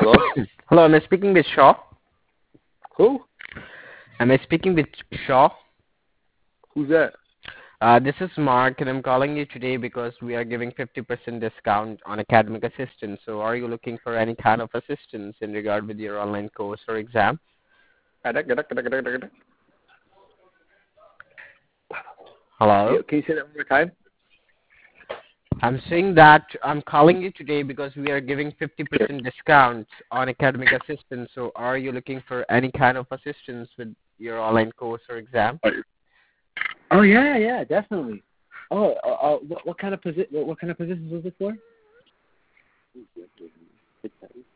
Hello? Hello, am I speaking with Shaw? Who? Am I speaking with Shaw? Who's that? This is Mark, and I'm calling you today because we are giving 50% discount on academic assistance. So are you looking for any kind of assistance in regard with your online course or exam? Hello? Can you say that one more time? I'm saying that I'm calling you today because we are giving 50% discount on academic assistance. So are you looking for any kind of assistance with your online course or exam? Oh yeah, definitely. Oh, what kind of positions was it for?